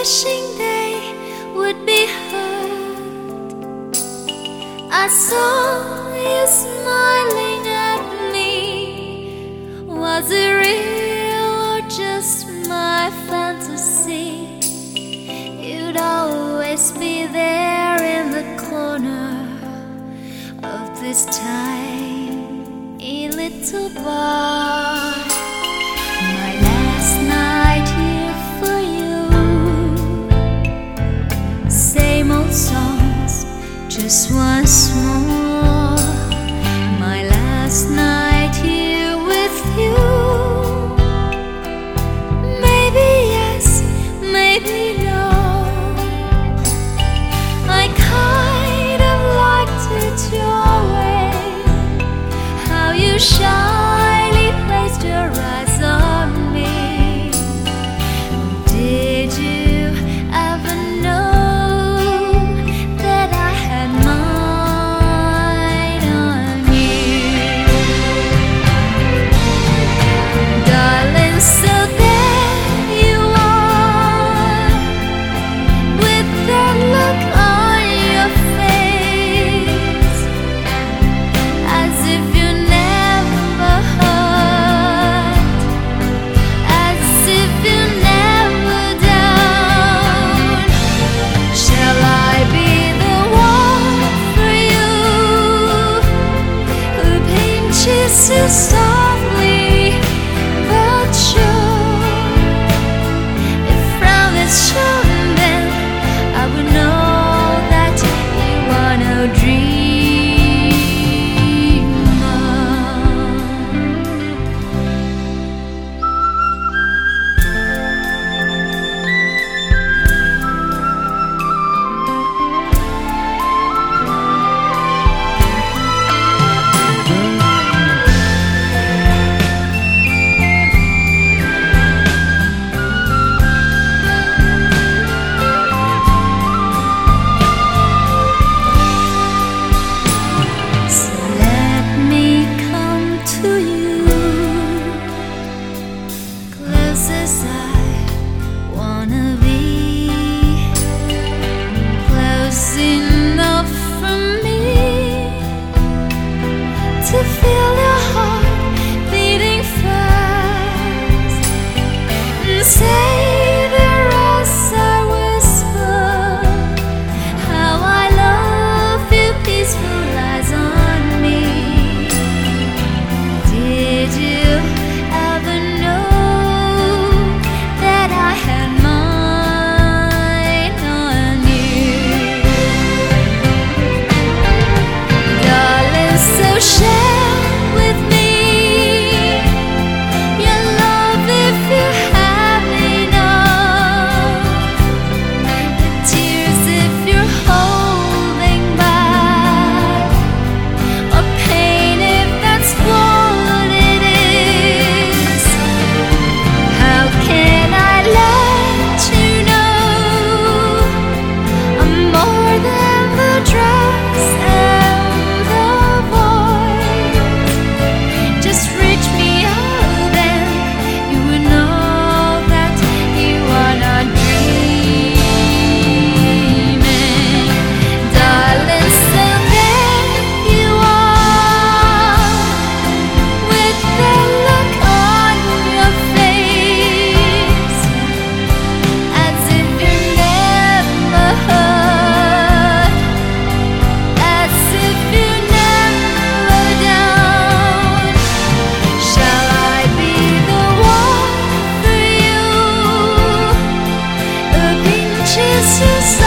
wishing they would be heard. I saw you smiling at me. Was it real or just my fantasy? You'd always be there in the corner of this tiny little bar. My last night here for you. Same old songs, just once more. My last night here with you. Maybe yes, maybe no. I kind of liked it your way, how you shyly placed your eyes on me. Did you ever know that I had mine on you? Darling, so there you are, with that look on your face, as if you never hurt, as if you never down. Shall I be the one for you, who pinches you softly but sure? If frown is shown, then I would know that you are no dreamer. So let me come to you, close as I wanna be, close enough for me to feel your heart beating fast, and say the rest I whisper, how I love you, peaceful lies on me. Did you ever know that I had mine on you? Darling, so share with me your love if you have enough, the tears if you're holding back, or pain if that's what it is. How can I let you know I'm more than the dress and the voice? Just reach me out and you will know that you are not dreaming. Darling, so there you are, with that look on your face, as if you never hurt, as if you never down. Shall I be the one for you, who pinches you